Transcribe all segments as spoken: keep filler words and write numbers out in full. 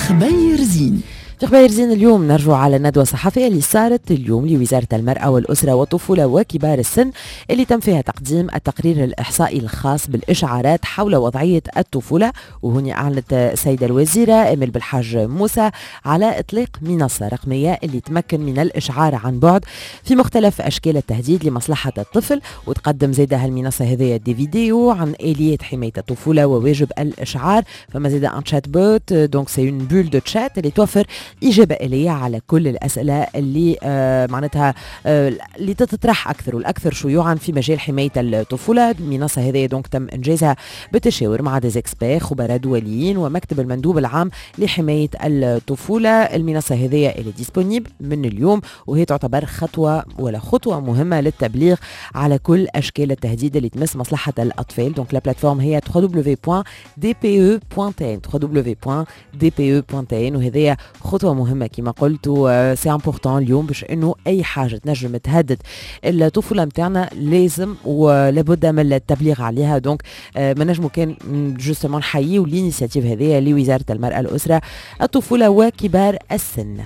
خبير زين. في خبير زين اليوم نرجع على الندوة الصحفية اللي صارت اليوم لوزارة المرأة والأسرة والطفولة وكبار السن، اللي تم فيها تقديم التقرير الإحصائي الخاص بالإشعارات حول وضعية الطفولة. وهنا أعلنت السيدة الوزيرة إيميل بالحاج موسى على إطلاق منصة رقمية اللي تمكن من الإشعار عن بعد في مختلف أشكال التهديد لمصلحة الطفل. وتقدم زيدا هالمنصة هذه دي فيديو عن آلية حماية الطفولة وواجب الإشعار. فما زيدا ان شات بوت، دونك سي اون بول دو تشات اللي توفر إجابة آلية على كل الأسئلة اللي آه معناتها آه اللي تتطرح أكثر والأكثر شيوعا في مجال حماية الطفولة. المنصة هذه دونك تم إنجازها بالتشاور مع ديزيكسبير خبراء دوليين ومكتب المندوب العام لحماية الطفولة. المنصة هذه اللي ديسبونيبل من اليوم، وهي تعتبر خطوة ولا خطوة مهمة للتبليغ على كل أشكال التهديد اللي تمس مصلحة الأطفال. دونك لا بلاتفورم هي دبليو دبليو دبليو بوان دي بي او بوان تي ان دبليو دبليو دبليو بوان دي بي او بوان تي ان. وهذه خطوة مهمة كما قلت، سي امبورطون اليوم باش انه اي حاجة تنجم تهدد الطفولة متاعنا لازم ولابد من التبليغ عليها. دونك ما نجمو كان جوستمون نحييو الانيشيتيف هذه لوزارة المرأة الأسرة الطفولة وكبار السن.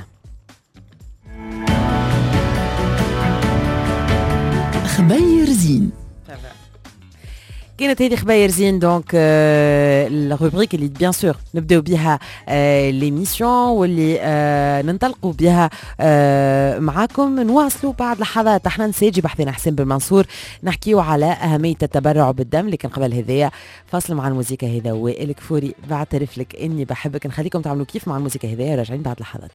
خبير زين. كانت هذه خباير زين. دونك آه الروبريك اللي بيان سور نبداو بها آه ليميسيون واللي آه ننطلقوا بها آه معاكم. نواصلوا بعد لحظات. احنا نساجي بحثنا حسين بن منصور نحكيو على أهمية التبرع بالدم، لكن قبل هذايا فاصل مع الموسيقى. هذا وائل كفوري بعترف لك اني بحبك. نخليكم تعملوا كيف مع الموسيقى هذايا، راجعين بعد لحظات.